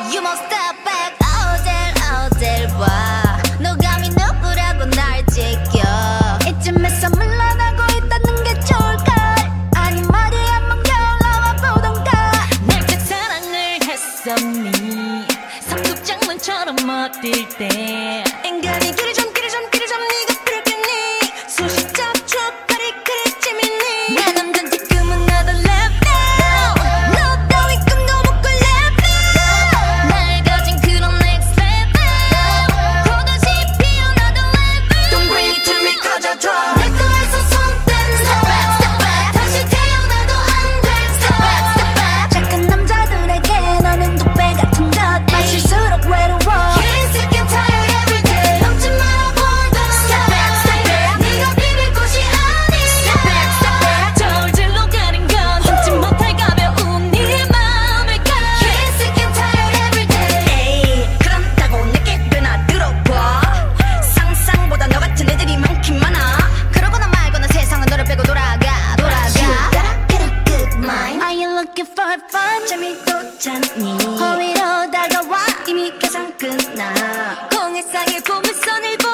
You must step back. 어딜 봐. 너 감히 누구라고 날 지켜. 이쯤에서 물러나고 있다는 게 좋을까? 아니 머리 한번 겨울러와 보던가. 날 짝사랑을 했었니? 삼국장문처럼 멋들 때 인간이 길이 좀 네가 부르겠니? 수십 잡초 까리까리 재밌니? 난 남잔 지금은 another level. 너 따위 꿈도 못 꿀 level. 날 가진 그런 next level 또다시 피어나던 level Don't bring it to me 꺼져줘. 내 거에서 손 떼. Step back, step back. 다시 태어나도 안 돼. Step back, step back. 착한 남자들에게 너는 독배 같은 것. 마실수록 외로워. Getting sick and tired every day. 넘지 말아보던. Step back, step back. 네가 비빌 곳이 아닌. Step back, step back. 저울질로 가린 건 참지 못할 가벼운 네 마음일까. Getting sick and tired every day. 에이, 그런다고 내게 꽤나 들어봐. 상상보다 너 같은 애들이 많긴 많아. 그러거나 말거나 세상은 너를 빼고 돌아가. You gotta get a good mind. Are you looking for fun? 재미도 찾니? 허위로 다가와 이미 계산 끝나. 공해상의 보물선을